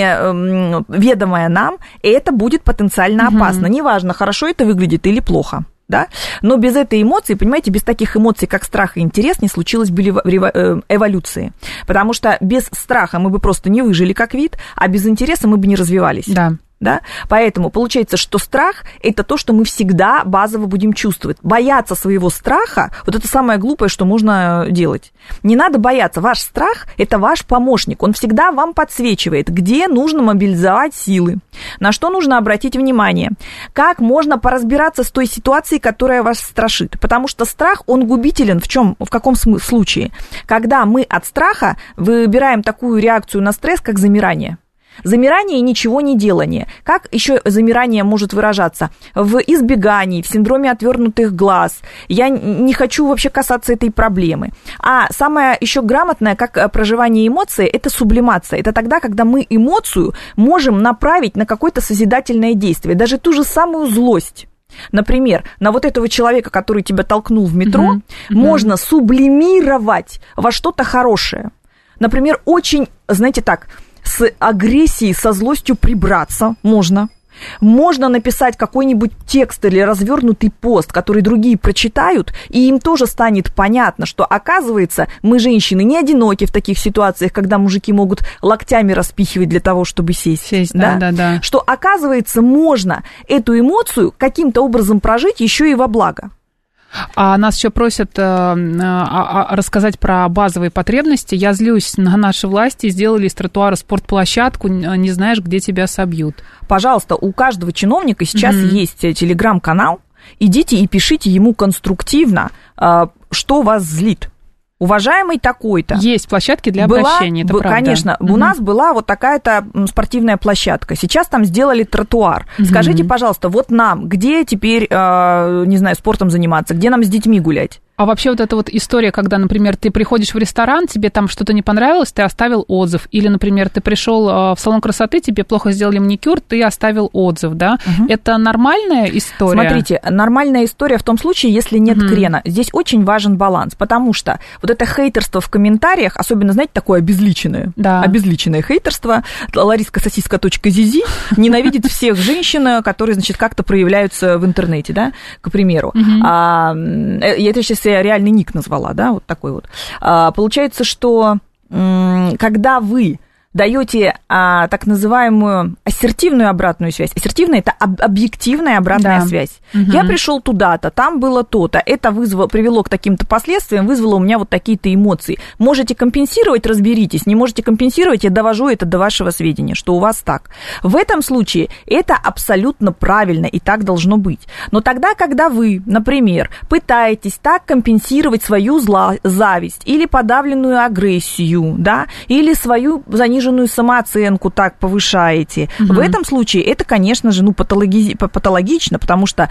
неведомое нам, это будет потенциально опасно. Неважно, хорошо это выглядит или плохо. Да? Но без этой эмоции, понимаете, без таких эмоций, как страх и интерес, не случилось бы эволюции. Потому что без страха мы бы просто не выжили как вид, а без интереса мы бы не развивались. Да? Поэтому получается, что страх – это то, что мы всегда базово будем чувствовать. Бояться своего страха – вот это самое глупое, что можно делать. Не надо бояться. Ваш страх – это ваш помощник. Он всегда вам подсвечивает, где нужно мобилизовать силы, на что нужно обратить внимание, как можно поразбираться с той ситуацией, которая вас страшит. Потому что страх, он губителен в каком случае? Когда мы от страха выбираем такую реакцию на стресс, как замирание. Замирание и ничего не делание. Как еще замирание может выражаться? В избегании, в синдроме отвернутых глаз. Я не хочу вообще касаться этой проблемы. А самое еще грамотное, как проживание эмоций, это сублимация. Это тогда, когда мы эмоцию можем направить на какое-то созидательное действие. Даже ту же самую злость. Например, на вот этого человека, который тебя толкнул в метро, можно сублимировать во что-то хорошее. Например, очень, знаете так, с агрессией, со злостью прибраться можно. Можно написать какой-нибудь текст или развернутый пост, который другие прочитают, и им тоже станет понятно, что, оказывается, мы, женщины, не одиноки в таких ситуациях, когда мужики могут локтями распихивать для того, чтобы сесть. Да? Что, оказывается, можно эту эмоцию каким-то образом прожить еще и во благо. А нас еще просят рассказать про базовые потребности. Я злюсь на наши власти, сделали из тротуара спортплощадку, не знаешь, где тебя собьют. Пожалуйста, у каждого чиновника сейчас есть телеграм-канал. Идите и пишите ему конструктивно, что вас злит. Уважаемый такой-то. Есть площадки для обращения, это правда. Конечно, у нас была вот такая-то спортивная площадка. Сейчас там сделали тротуар. Скажите, пожалуйста, вот нам, где теперь, не знаю, спортом заниматься, где нам с детьми гулять? А вообще вот эта вот история, когда, например, ты приходишь в ресторан, тебе там что-то не понравилось, ты оставил отзыв. Или, например, ты пришел в салон красоты, тебе плохо сделали маникюр, ты оставил отзыв, да? Это нормальная история? Смотрите, нормальная история в том случае, если нет крена. Здесь очень важен баланс, потому что вот это хейтерство в комментариях, особенно, знаете, такое обезличенное, обезличенное хейтерство, лариска-сосиска.zizi ненавидит всех женщин, которые, значит, как-то проявляются в интернете, да, к примеру. Это сейчас я реальный ник назвала, да, вот такой вот. Получается, что когда вы даете так называемую ассертивную обратную связь. Ассертивная – это объективная обратная связь. Я пришел туда-то, там было то-то, это привело к таким-то последствиям, вызвало у меня вот такие-то эмоции. Можете компенсировать, разберитесь. Не можете компенсировать, я довожу это до вашего сведения, что у вас так. В этом случае это абсолютно правильно, и так должно быть. Но тогда, когда вы, например, пытаетесь так компенсировать свою зависть или подавленную агрессию, да, или свою заниженную самооценку так повышаете. В этом случае это, конечно же, патологично, потому что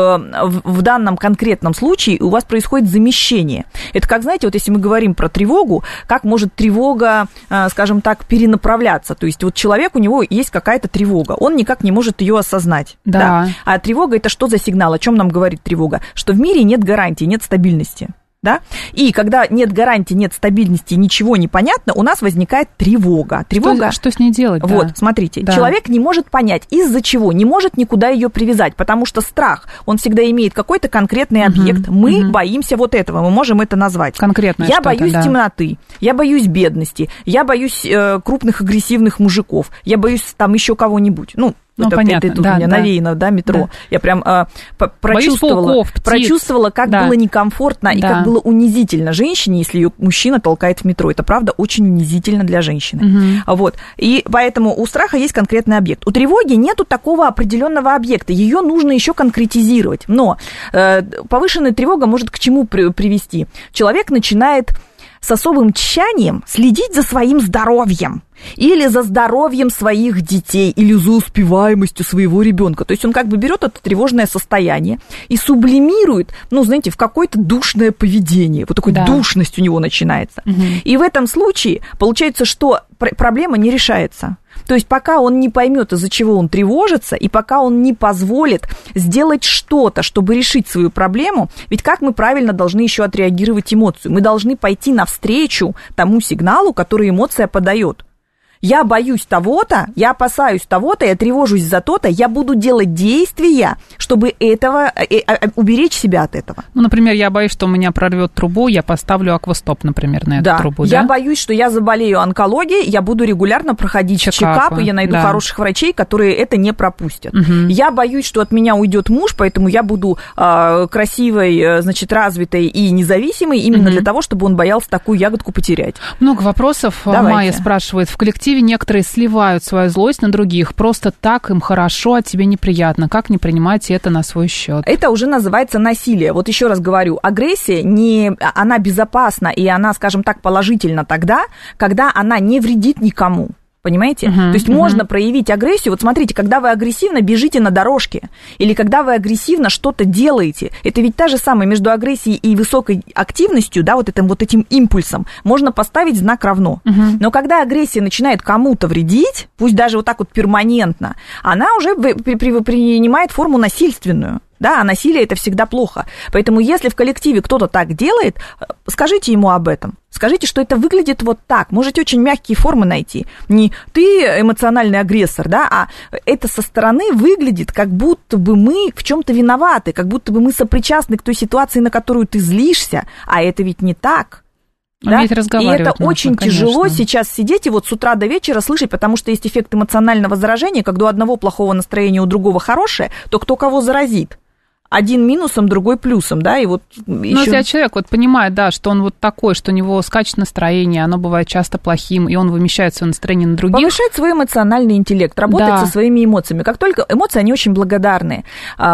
в данном конкретном случае у вас происходит замещение. Это как, знаете, вот если мы говорим про тревогу, как может тревога, скажем так, перенаправляться. То есть вот человек, у него есть какая-то тревога, он никак не может ее осознать. Да. А тревога – это что за сигнал? О чем нам говорит тревога? Что в мире нет гарантии, нет стабильности. Да? И когда нет гарантии, нет стабильности, ничего не понятно, у нас возникает тревога. Что с ней делать? Вот, смотрите, человек не может понять, из-за чего, не может никуда ее привязать, потому что страх, он всегда имеет какой-то конкретный объект. Мы боимся вот этого, мы можем это назвать. Конкретное я боюсь темноты, я боюсь бедности, я боюсь крупных агрессивных мужиков, я боюсь там еще кого-нибудь. Понятно, это тут у меня навеяно, метро. Да. Я прям прочувствовала, как было некомфортно и как было унизительно женщине, если ее мужчина толкает в метро. Это, правда, очень унизительно для женщины. Вот. И поэтому у страха есть конкретный объект. У тревоги нету такого определенного объекта. Ее нужно еще конкретизировать. Но повышенная тревога может к чему привести? Человек начинает с особым тщанием следить за своим здоровьем или за здоровьем своих детей, или за успеваемостью своего ребенка. То есть он как бы берет это тревожное состояние и сублимирует, знаете, в какое-то душное поведение. Вот такая душность у него начинается. И в этом случае получается, что проблема не решается. То есть пока он не поймет, из-за чего он тревожится, и пока он не позволит сделать что-то, чтобы решить свою проблему, ведь как мы правильно должны еще отреагировать эмоцию? Мы должны пойти навстречу тому сигналу, который эмоция подает. Я боюсь того-то, я опасаюсь того-то, я тревожусь за то-то, я буду делать действия, чтобы уберечь себя от этого. Например, я боюсь, что у меня прорвет трубу, я поставлю аквастоп, например, на эту трубу. Я боюсь, что я заболею онкологией, я буду регулярно проходить чекапы, я найду хороших врачей, которые это не пропустят. Я боюсь, что от меня уйдет муж, поэтому я буду красивой, развитой и независимой именно для того, чтобы он боялся такую ягодку потерять. Много вопросов. Давайте. Майя спрашивает, в коллективе некоторые сливают свою злость на других. Просто так им хорошо, а тебе неприятно. Как не принимать это на свой счет? Это уже называется насилие. Вот еще раз говорю, агрессия, она безопасна, и она, скажем так, положительна тогда, когда она не вредит никому. Понимаете? То есть можно проявить агрессию. Вот смотрите, когда вы агрессивно бежите на дорожке, или когда вы агрессивно что-то делаете, это ведь та же самая между агрессией и высокой активностью, да, вот этим импульсом, можно поставить знак равно. Но когда агрессия начинает кому-то вредить, пусть даже вот так вот перманентно, она уже принимает форму насильственную. Да, а насилие – это всегда плохо. Поэтому если в коллективе кто-то так делает, скажите ему об этом. Скажите, что это выглядит вот так. Можете очень мягкие формы найти. Не ты эмоциональный агрессор, да, а это со стороны выглядит, как будто бы мы в чем-то виноваты, как будто бы мы сопричастны к той ситуации, на которую ты злишься, а это ведь не так. Да? И это очень тяжело сейчас сидеть и вот с утра до вечера слышать, потому что есть эффект эмоционального заражения, когда у одного плохого настроения, у другого хорошее, то кто кого заразит. Один минусом, другой плюсом, да, и вот еще... Но если человек вот понимает, да, что он вот такой, что у него скачет настроение, оно бывает часто плохим, и он вымещает свое настроение на других. Повышает свой эмоциональный интеллект, работает со своими эмоциями. Как только эмоции, они очень благодарны,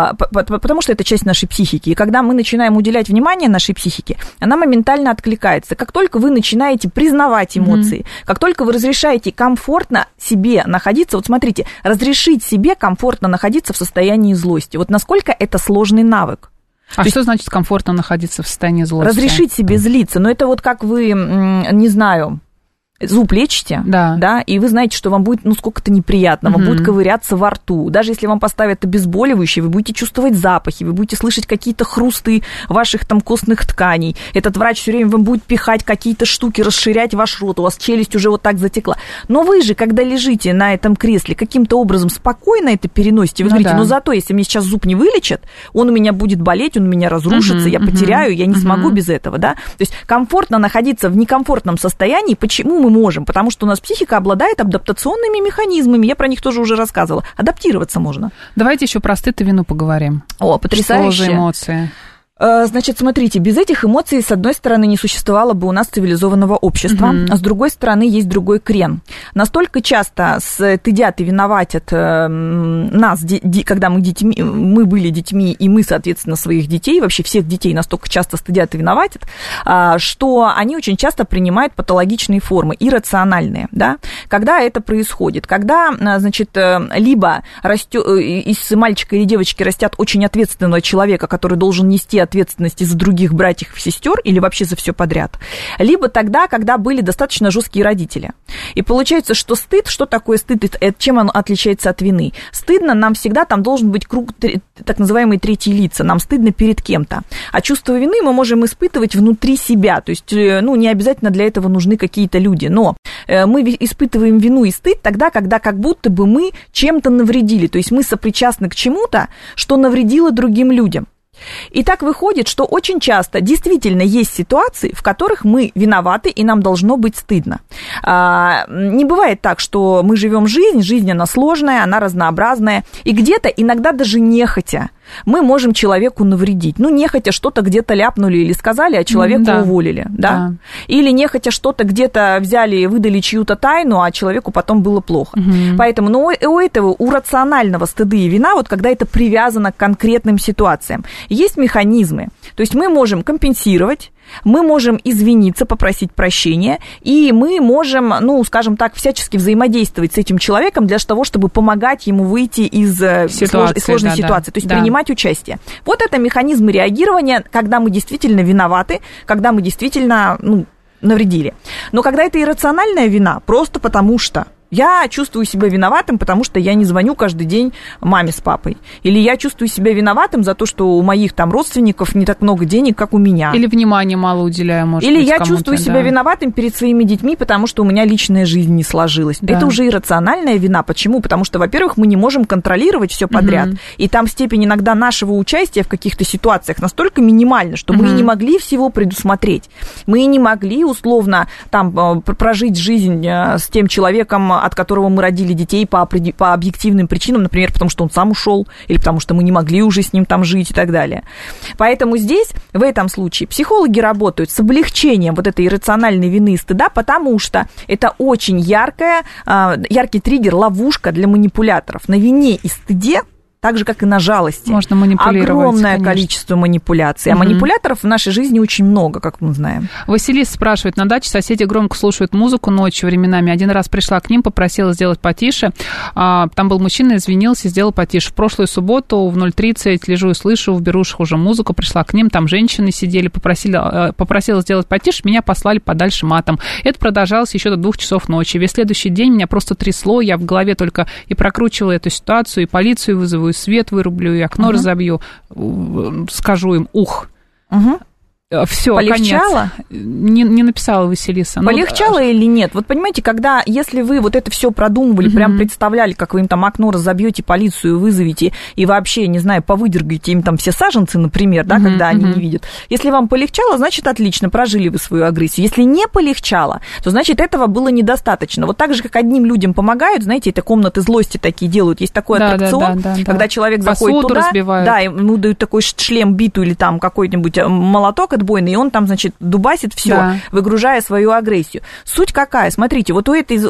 потому что это часть нашей психики. И когда мы начинаем уделять внимание нашей психике, она моментально откликается. Как только вы начинаете признавать эмоции, как только вы разрешаете комфортно себе находиться, вот смотрите, разрешить себе комфортно находиться в состоянии злости. Вот насколько это сложный навык. А что значит комфортно находиться в состоянии злости? Разрешить себе злиться. Но это вот как вы, не знаю, зуб лечите, да, и вы знаете, что вам будет, сколько-то неприятно, вам будет ковыряться во рту. Даже если вам поставят обезболивающее, вы будете чувствовать запахи, вы будете слышать какие-то хрусты ваших там костных тканей. Этот врач все время вам будет пихать какие-то штуки, расширять ваш рот, у вас челюсть уже вот так затекла. Но вы же, когда лежите на этом кресле, каким-то образом спокойно это переносите. Вы говорите, зато если мне сейчас зуб не вылечат, он у меня будет болеть, он у меня разрушится, я потеряю, я не смогу без этого, да. То есть комфортно находиться в некомфортном состоянии. Почему мы мы можем, потому что у нас психика обладает адаптационными механизмами, я про них тоже уже рассказывала. Адаптироваться можно. Давайте еще про стыд и вину поговорим. О, потрясающе. Что за эмоции? Значит, смотрите, без этих эмоций, с одной стороны, не существовало бы у нас цивилизованного общества, а с другой стороны, есть другой крен. Настолько часто стыдят и виноватят нас, когда мы были детьми, и мы, соответственно, своих детей, вообще всех детей настолько часто стыдят и виноватят, что они очень часто принимают патологичные формы, иррациональные, да? Когда это происходит? Когда, значит, либо из мальчика или девочки растят очень ответственного человека, который должен нести ответственности за других братьев и сестер или вообще за все подряд, либо тогда, когда были достаточно жесткие родители. И получается, что стыд, что такое стыд, чем он отличается от вины? Стыдно нам всегда, там должен быть круг так называемые третьи лица, нам стыдно перед кем-то. А чувство вины мы можем испытывать внутри себя, то есть, не обязательно для этого нужны какие-то люди, но мы испытываем вину и стыд тогда, когда как будто бы мы чем-то навредили, то есть мы сопричастны к чему-то, что навредило другим людям. И так выходит, что очень часто действительно есть ситуации, в которых мы виноваты, и нам должно быть стыдно. Не бывает так, что мы живем жизнь она сложная, она разнообразная, и где-то иногда даже нехотя мы можем человеку навредить. Нехотя что-то где-то ляпнули или сказали, а человека уволили, да? Или нехотя что-то где-то взяли и выдали чью-то тайну, а человеку потом было плохо. Поэтому, у рационального стыда и вина, вот когда это привязано к конкретным ситуациям, есть механизмы. То есть мы можем компенсировать, мы можем извиниться, попросить прощения, и мы можем, скажем так, всячески взаимодействовать с этим человеком для того, чтобы помогать ему выйти из сложной ситуации, то есть принимать участие. Вот это механизмы реагирования, когда мы действительно виноваты, когда мы действительно, навредили. Но когда это иррациональная вина, просто потому что я чувствую себя виноватым, потому что я не звоню каждый день маме с папой. Или я чувствую себя виноватым за то, что у моих там родственников не так много денег, как у меня. Или внимания мало уделяю, может Или быть, я чувствую себя виноватым перед своими детьми, потому что у меня личная жизнь не сложилась. Да. Это уже иррациональная вина. Почему? Потому что, во-первых, мы не можем контролировать все подряд. И там степень иногда нашего участия в каких-то ситуациях настолько минимальна, что мы не могли всего предусмотреть. Мы не могли, условно, там прожить жизнь с тем человеком, от которого мы родили детей по объективным причинам, например, потому что он сам ушел, или потому что мы не могли уже с ним там жить и так далее. Поэтому здесь, в этом случае, психологи работают с облегчением вот этой иррациональной вины и стыда, потому что это очень яркий триггер, ловушка для манипуляторов. На вине и стыде, так же, как и на жалости. Можно манипулировать, огромное конечно. Количество манипуляций. А манипуляторов в нашей жизни очень много, как мы знаем. Василиса спрашивает, на даче соседи громко слушают музыку ночью временами. Один раз пришла к ним, попросила сделать потише. Там был мужчина, извинился, сделал потише. В прошлую субботу в 0:30 лежу и слышу, в берушах уже музыку, пришла к ним, там женщины сидели, попросила сделать потише, меня послали подальше матом. Это продолжалось еще до 2 часов ночи. Весь следующий день меня просто трясло, я в голове только и прокручивала эту ситуацию, и полицию вызову, и свет вырублю, и окно разобью, скажу им «ух». Все, полегчало? Конец. Не написала Василиса. Полегчало или нет? Вот понимаете, если вы вот это все продумывали, прям представляли, как вы им там окно разобьете, полицию вызовете и вообще, не знаю, повыдергаете им там все саженцы, например, да, когда они не видят. Если вам полегчало, значит, отлично, прожили вы свою агрессию. Если не полегчало, то, значит, этого было недостаточно. Вот так же, как одним людям помогают, знаете, это комнаты злости такие делают. Есть такой аттракцион, когда человек заходит туда, разбивают. Да, ему дают такой шлем, биту или там какой-нибудь молоток отбойный, и он там, значит, дубасит все, выгружая свою агрессию. Суть какая? Смотрите, вот у этой,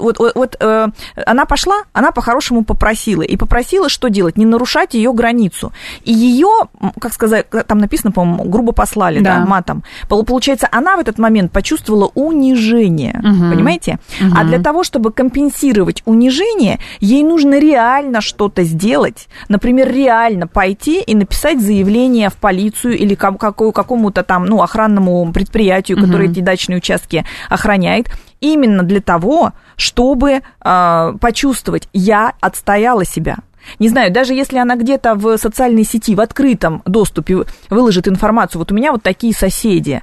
она пошла, она по-хорошему попросила. И попросила, что делать? Не нарушать ее границу. И ее, как сказать, там написано, по-моему, грубо послали, да, матом. Получается, она в этот момент почувствовала унижение. Понимаете? А для того, чтобы компенсировать унижение, ей нужно реально что-то сделать. Например, реально пойти и написать заявление в полицию или какому-то там, охранному предприятию, которое эти дачные участки охраняет, именно для того, чтобы почувствовать, я отстояла себя. Не знаю, даже если она где-то в социальной сети, в открытом доступе выложит информацию, вот у меня вот такие соседи,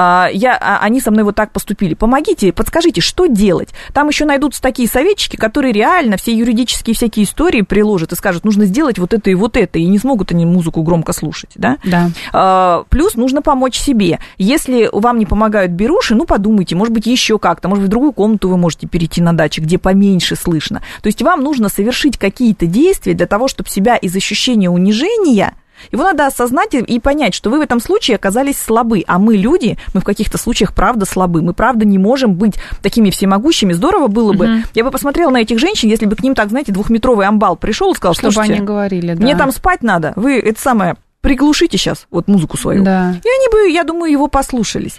они со мной вот так поступили, помогите, подскажите, что делать? Там еще найдутся такие советчики, которые реально все юридические всякие истории приложат и скажут, нужно сделать вот это, и не смогут они музыку громко слушать, да? Да. Плюс нужно помочь себе. Если вам не помогают беруши, ну, подумайте, может быть, еще как-то, может быть, в другую комнату вы можете перейти на даче, где поменьше слышно. То есть вам нужно совершить какие-то действия для того, чтобы себя из ощущения унижения, его надо осознать и понять, что вы в этом случае оказались слабы, а мы, люди, мы в каких-то случаях правда слабы, мы правда не можем быть такими всемогущими. Здорово было бы, я бы посмотрела на этих женщин, если бы к ним так, знаете, 2-метровый амбал пришел и сказал, чтобы слушайте, они говорили, да. Мне там спать надо, вы это самое, приглушите сейчас вот музыку свою. Да. И они бы, я думаю, его послушались.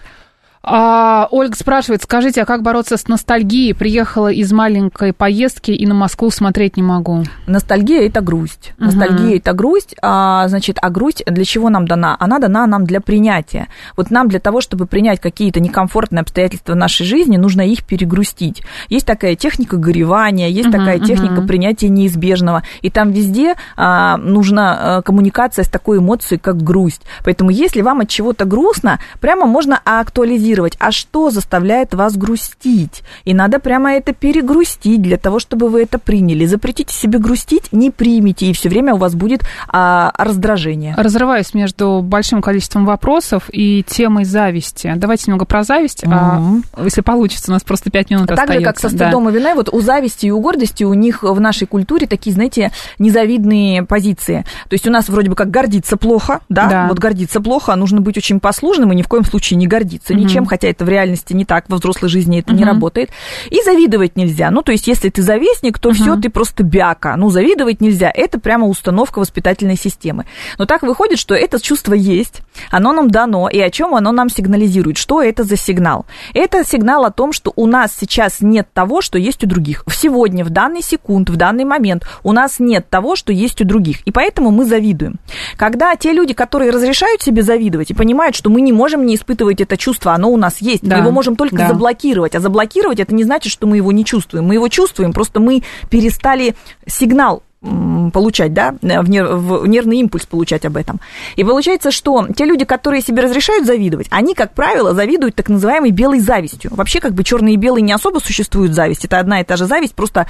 Ольга спрашивает, скажите, а как бороться с ностальгией? Приехала из маленькой поездки и на Москву смотреть не могу. Ностальгия – это грусть. Ностальгия – это грусть. Значит, а грусть для чего нам дана? Она дана нам для принятия. Вот нам для того, чтобы принять какие-то некомфортные обстоятельства нашей жизни, нужно их перегрустить. Есть такая техника горевания, есть такая техника принятия неизбежного. И там везде нужна коммуникация с такой эмоцией, как грусть. Поэтому если вам от чего-то грустно, прямо можно актуализировать. А что заставляет вас грустить? И надо прямо это перегрустить для того, чтобы вы это приняли. Запретите себе грустить, не примите, и все время у вас будет раздражение. Разрываюсь между большим количеством вопросов и темой зависти. Давайте немного про зависть. Если получится, у нас просто 5 минут остается. Так же, как со стыдом и виной, вот у зависти и у гордости у них в нашей культуре такие, знаете, незавидные позиции. То есть у нас вроде бы как гордиться плохо, да? Вот гордиться плохо, нужно быть очень послушным и ни в коем случае не гордиться ничем, хотя это в реальности не так, во взрослой жизни это не работает. И завидовать нельзя. Ну, то есть, если ты завистник, то все, ты просто бяка. Ну, завидовать нельзя. Это прямо установка воспитательной системы. Но так выходит, что это чувство есть, оно нам дано, и о чем оно нам сигнализирует? Что это за сигнал? Это сигнал о том, что у нас сейчас нет того, что есть у других. Сегодня, в данный секунд, в данный момент у нас нет того, что есть у других. И поэтому мы завидуем. Когда те люди, которые разрешают себе завидовать и понимают, что мы не можем не испытывать это чувство, оно у нас есть, мы его можем только заблокировать. А заблокировать это не значит, что мы его не чувствуем. Мы его чувствуем, просто мы перестали сигнал получать, да, в нервный импульс получать об этом. И получается, что те люди, которые себе разрешают завидовать, они, как правило, завидуют так называемой белой завистью. Вообще, как бы черные и белые не особо существуют зависть. Это одна и та же зависть, просто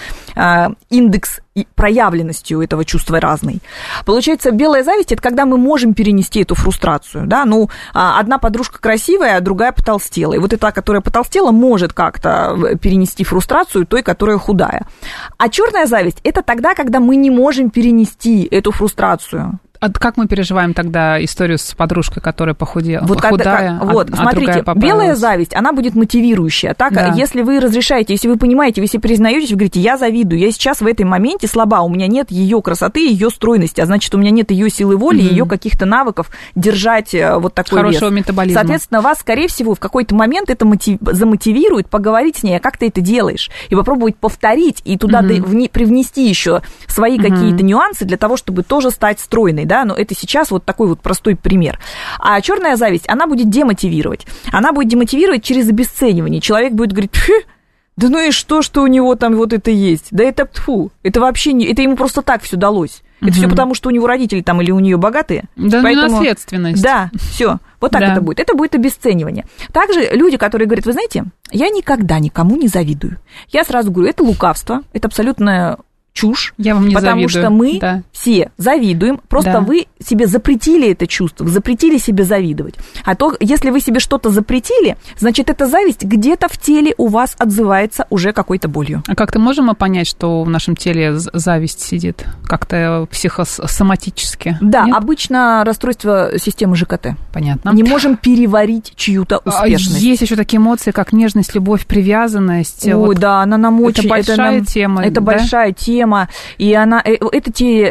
индекс проявленностью этого чувства разный. Получается, белая зависть – это когда мы можем перенести эту фрустрацию, да, ну, одна подружка красивая, а другая потолстела, и вот эта, которая потолстела, может как-то перенести фрустрацию той, которая худая. А черная зависть – это тогда, когда мы не можем перенести эту фрустрацию. А как мы переживаем тогда историю с подружкой, которая похудела, вот худая, вот, смотрите, белая зависть, она будет мотивирующая. Так, если вы разрешаете, если вы понимаете, вы себе признаетесь, вы говорите, я завидую, я сейчас в этом моменте слаба, у меня нет ее красоты, ее стройности, а значит, у меня нет ее силы воли, ее каких-то навыков держать вот такой хорошего вес. Метаболизма. Соответственно, вас, скорее всего, в какой-то момент это замотивирует поговорить с ней, а как ты это делаешь, и попробовать повторить, и туда привнести еще свои какие-то нюансы для того, чтобы тоже стать стройной. Да, но это сейчас вот такой вот простой пример. А черная зависть, она будет демотивировать. Она будет демотивировать через обесценивание. Человек будет говорить, да ну и что у него там вот это есть? Да это это вообще не, это ему просто так все далось. Это все потому, что у него родители там или у нее богатые. Да, поэтому... наследственность. Да, все. Вот так это будет. Это будет обесценивание. Также люди, которые говорят, вы знаете, я никогда никому не завидую. Я сразу говорю, это лукавство, это абсолютно чушь, я вам не потому завидую. Что мы все завидуем, просто вы себе запретили это чувство, запретили себе завидовать. А то, если вы себе что-то запретили, значит, эта зависть где-то в теле у вас отзывается уже какой-то болью. А как-то можем мы понять, что в нашем теле зависть сидит? Как-то психосоматически? Да, нет? Обычно расстройство системы ЖКТ. Понятно. Не можем переварить чью-то успешность. Есть еще такие эмоции, как нежность, любовь, привязанность. Ой, вот да, она нам очень... Это большая тема. Это большая тема. И это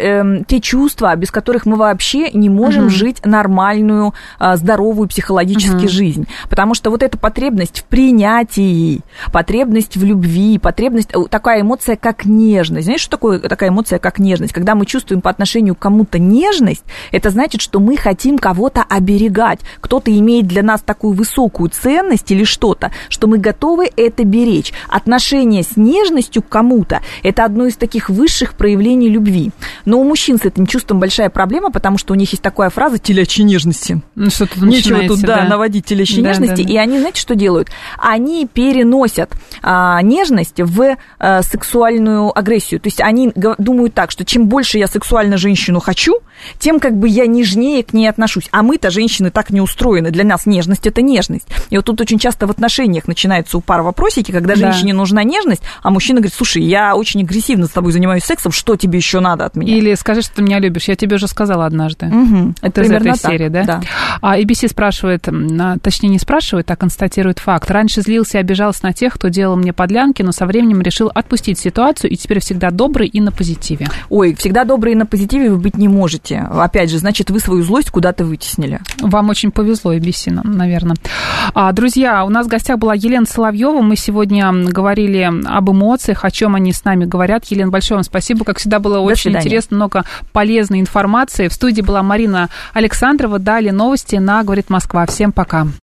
те чувства, без которых мы вообще не можем жить нормальную, здоровую психологически жизнь. Потому что вот эта потребность в принятии, потребность в любви, потребность, такая эмоция, как нежность. Знаешь, что такое такая эмоция, как нежность? Когда мы чувствуем по отношению к кому-то нежность, это значит, что мы хотим кого-то оберегать. Кто-то имеет для нас такую высокую ценность или что-то, что мы готовы это беречь. Отношение с нежностью к кому-то – это одно из таких таких высших проявлений любви. Но у мужчин с этим чувством большая проблема, потому что у них есть такая фраза «телячьей нежности». Нечего тут, наводить телячьей нежности. И они, знаете, что делают? Они переносят нежность в сексуальную агрессию. То есть они думают так, что чем больше я сексуально женщину хочу, тем как бы я нежнее к ней отношусь. А мы-то, женщины, так не устроены. Для нас нежность – это нежность. И вот тут очень часто в отношениях начинаются у пар вопросики, когда женщине нужна нежность, а мужчина говорит: слушай, я очень агрессивно с тобой занимаюсь сексом, что тебе еще надо от меня? Или скажи, что ты меня любишь, я тебе уже сказала однажды. Это из примерно этой серии, да? А ABC спрашивает, точнее не спрашивает, а констатирует факт. Раньше злился и обижался на тех, кто делал мне подлянки, но со временем решил отпустить ситуацию и теперь всегда добрый и на позитиве. Ой, всегда добрый и на позитиве вы быть не можете. Опять же, значит, вы свою злость куда-то вытеснили. Вам очень повезло, ABC, наверное. Друзья, у нас в гостях была Елена Соловьева. Мы сегодня говорили об эмоциях, о чем они с нами говорят. Елена, большое вам спасибо. Как всегда, было очень интересно, много полезной информации. В студии была Марина Александрова. Далее новости на «Говорит Москва». Всем пока.